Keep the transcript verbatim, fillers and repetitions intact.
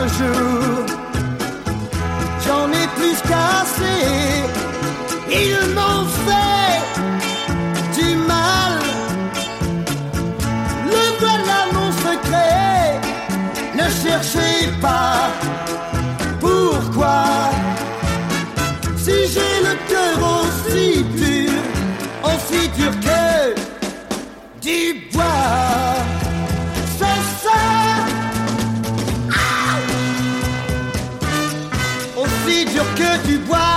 jour. J'en ai plus qu'assez. Ils m'ont fait du mal. Le voilà mon secret. Ne cherchez pas pourquoi. Si j'ai le cœur aussi dur, aussi dur que du bois, c'est ça. Ah, aussi dur que du bois.